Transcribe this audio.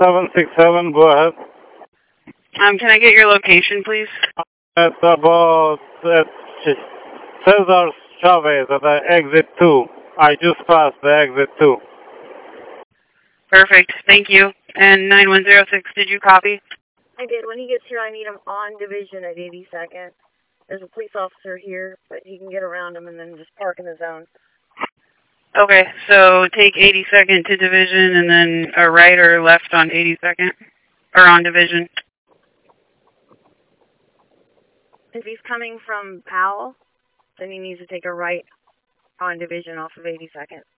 767, go ahead. Can I get your location, please? It's about Cesar Chavez at the exit 2. I just passed the exit 2. Perfect. Thank you. And 9106, did you copy? I did. When he gets here, I need him on Division at 82nd. There's a police officer here, but he can get around him and then just park in the zone. Okay, so take 82nd to Division and then a right or left on 82nd? Or on Division? If he's coming from Powell, then he needs to take a right on Division off of 82nd.